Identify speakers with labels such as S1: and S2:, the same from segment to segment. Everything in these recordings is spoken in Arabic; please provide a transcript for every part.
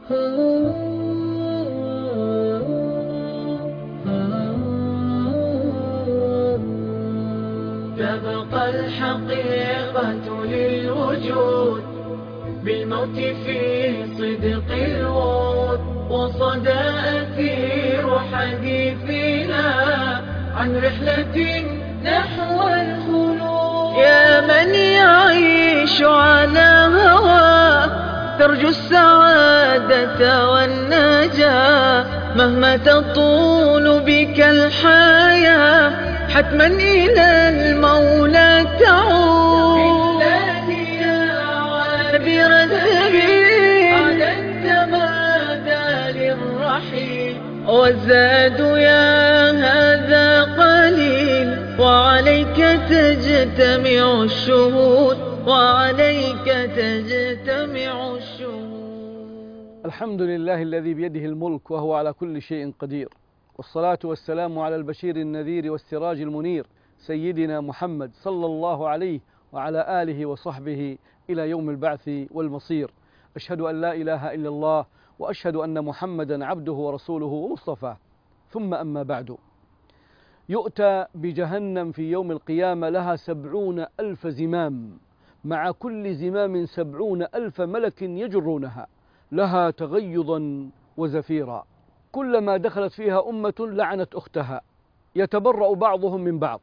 S1: تبقى الحقيقة للوجود بالموت في صدق الوعود، وصدى أثير حديثنا عن رحلة نحو الخلود. يا من يعيش على هواه ترجو السعادة والنجاة، مهما تطول بك الحياة حتما إلى المولى تعود. بالله يا عابر السبيل أعددت ماذا للرحيل، والزاد يا هذا قليل، وعليك تجتمع الشهود، وعليك تجتمع الشهود.
S2: الحمد لله الذي بيده الملك وهو على كل شيء قدير، والصلاة والسلام على البشير النذير والسراج المنير سيدنا محمد صلى الله عليه وعلى آله وصحبه إلى يوم البعث والمصير. أشهد أن لا إله إلا الله، وأشهد أن محمدا عبده ورسوله ومصطفاه. ثم أما بعد، يؤتى بجهنم في يوم القيامة لها 70,000 زمام، مع كل زمام 70,000 ملك يجرونها، لها تغيظا وزفيرا. كلما دخلت فيها أمة لعنت أختها، يتبرأ بعضهم من بعض.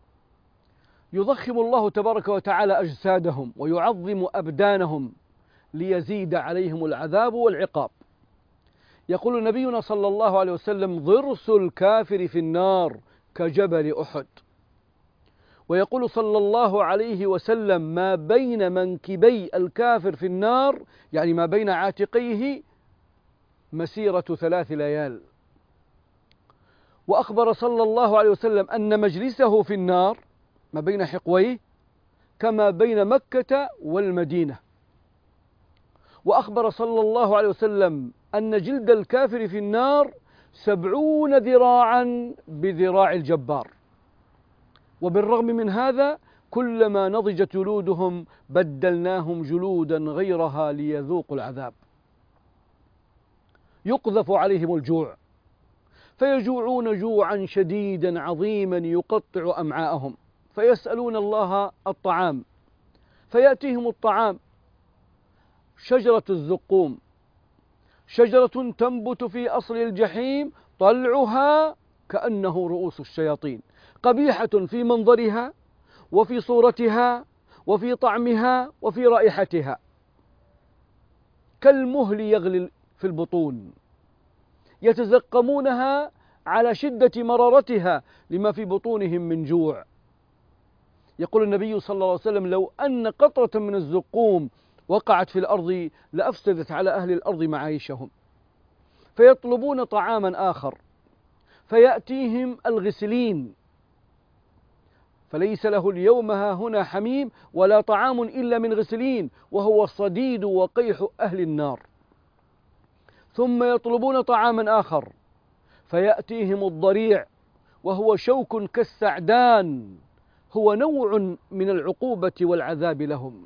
S2: يضخم الله تبارك وتعالى أجسادهم ويعظم أبدانهم ليزيد عليهم العذاب والعقاب. يقول نبينا صلى الله عليه وسلم: ضرس الكافر في النار كجبل أحد. ويقول صلى الله عليه وسلم: ما بين منكبي الكافر في النار، يعني ما بين عاتقيه، مسيرة 3 ليال. وأخبر صلى الله عليه وسلم أن مجلسه في النار ما بين حقويه كما بين مكة والمدينة. وأخبر صلى الله عليه وسلم أن جلد الكافر في النار 70 ذراعا بذراع الجبار. وبالرغم من هذا كلما نضجت جلودهم بدلناهم جلودا غيرها ليذوقوا العذاب. يقذف عليهم الجوع فيجوعون جوعا شديدا عظيما يقطع أمعاءهم، فيسألون الله الطعام، فيأتيهم الطعام شجرة الزقوم، شجرة تنبت في أصل الجحيم، طلعها كأنه رؤوس الشياطين، قبيحة في منظرها وفي صورتها وفي طعمها وفي رائحتها، كالمهل يغلي في البطون، يتزقمونها على شدة مرارتها لما في بطونهم من جوع. يقول النبي صلى الله عليه وسلم: لو أن قطرة من الزقوم وقعت في الأرض لأفسدت على أهل الأرض معايشهم. فيطلبون طعاما آخر، فيأتيهم الغسلين، فليس له اليوم هاهنا حميم ولا طعام إلا من غسلين، وهو صديد وقيح أهل النار. ثم يطلبون طعاما آخر، فيأتيهم الضريع، وهو شوك كالسعدان، هو نوع من العقوبة والعذاب لهم.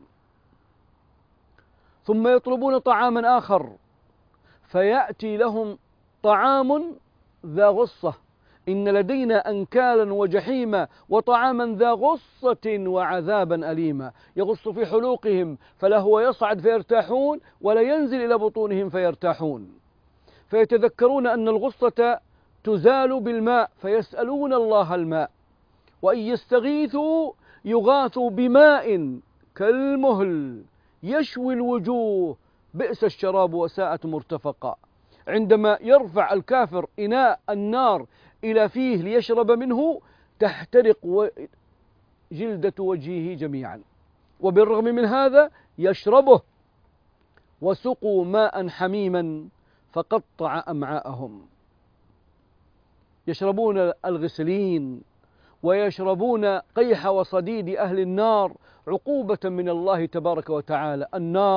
S2: ثم يطلبون طعاما آخر، فيأتي لهم طعام ذا غصة، إن لدينا أنكالا وجحيما وطعاما ذا غصة وعذابا أليما، يغص في حلوقهم فلا هو يصعد فيرتاحون ولا ينزل إلى بطونهم فيرتاحون. فيتذكرون أن الغصة تزال بالماء، فيسألون الله الماء، وإن يستغيثوا يغاثوا بماء كالمهل يشوي الوجوه، بئس الشراب وساءت مرتفقا. عندما يرفع الكافر إناء النار إلى فيه ليشرب منه تحترق جلدة وجهه جميعا، وبالرغم من هذا يشربه. وسقوا ماء حميما فقطع أمعاءهم. يشربون الغسلين ويشربون قيح وصديد أهل النار عقوبة من الله تبارك وتعالى.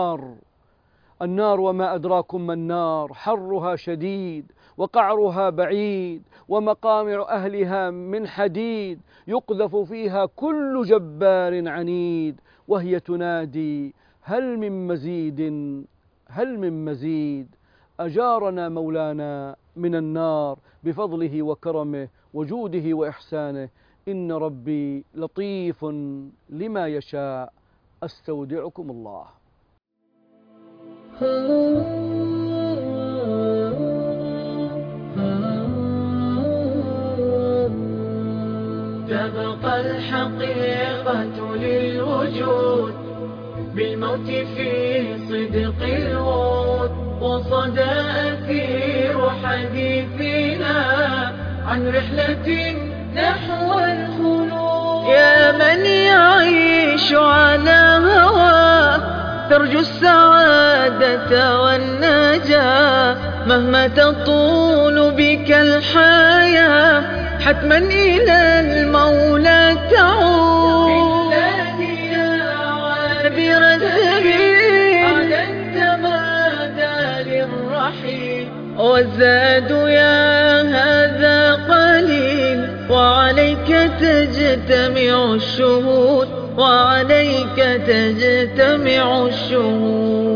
S2: النار وما أدراكم ما النار، حرها شديد وقعرها بعيد ومقامع أهلها من حديد، يقذف فيها كل جبار عنيد، وهي تنادي: هل من مزيد، هل من مزيد. أجارنا مولانا من النار بفضله وكرمه وجوده وإحسانه. إن ربي لطيف لما يشاء. أستودعكم الله.
S1: تبقى الحقيقة للوجود بالموت في صدق الوعود، وصدى أثير حديثنا عن رحلة نحو الخلود. يا من يعيش على هواه ترجو السعادة والنجاة، مهما تطول بك الحياة حتما إلى المولى تعود. يا عابر السبيل أعددت مدى للرحيل، والزاد يا هذا قليل، وعليك تجتمع الشهود، وعليك تجتمع الشهود.